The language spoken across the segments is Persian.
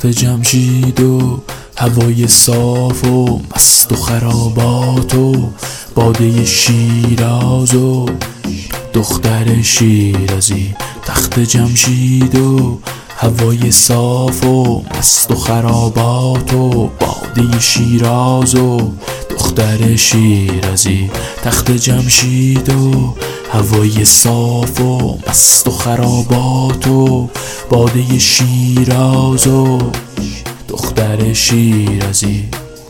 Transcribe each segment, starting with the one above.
تخت جمشید و هوای صاف و مست و خرابات و باده شیراز و دختر شیرازی. تخت جمشید و هوای صاف و مست و خرابات و باده شیراز و دختر شیرازی. تخت جمشید و هوای صاف و مست و خرابات و باده شیراز و دختر شیرازی.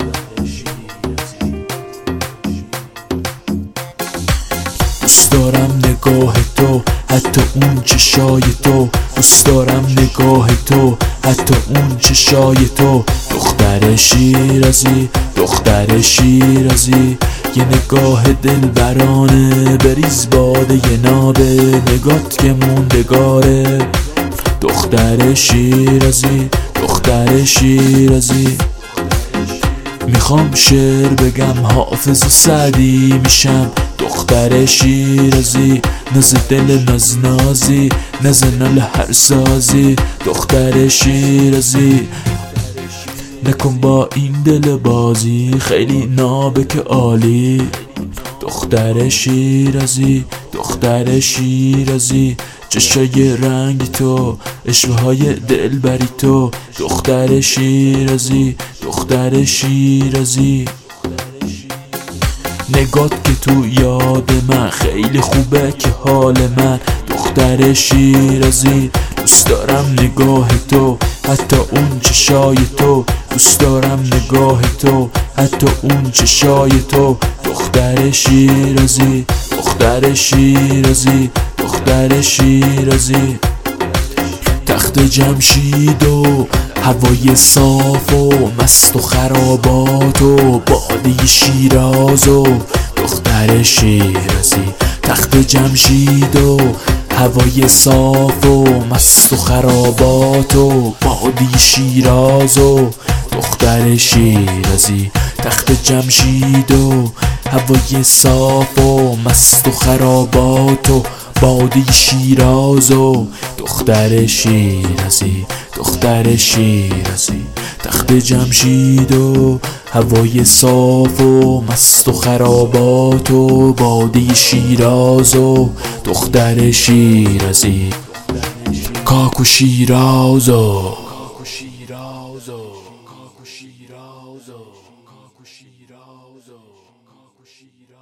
دوست دارم نگاه تو، حتی اون چشای تو. دوست دارم نگاه تو، حتی اون چشای تو. دختر شیرازی، دختر شیرازی. یه نگاه دلبرانه، بریز باده نابه، نگات که موندگاره. دختر شیرازی، دختر شیرازی. میخوام شعر بگم، حافظ و سعدی میشم. دختر شیرازی، ناز دل نازنازی، ناز نال هر سازی. دختر شیرازی، نکن با این دل بازی، خیلی نابک عالی. دختر شیرازی، دختر شیرازی. چشای رنگ تو، اشوه های دلبری تو. دختر شیرازی، دختر شیرازی. نگات که تو یاد من، خیلی خوبه که حال من. دختر شیرازی، دوست دارم نگاه تو، حتی اون چشای تو. دوست دارم نگاه تو، حتی اون چشای تو. دختر شیرازی، دختر شیرازی، دختر شیرازی. تخت جمشید و هوای صاف و مست و خرابات و باده شیراز و دختر شیرازی. تخت جمشید و هوای صاف و مست و خرابات و باده شیراز و دختر شیرازی. تخت جمشید و هوای صاف و مست و خرابات و باده شیراز و دختر شیرازی، دختر شیرازی. تخت جمشید و هوای صاف و مست و خرابات و باده شیراز و دختر شیرازی. کاکو شیراز و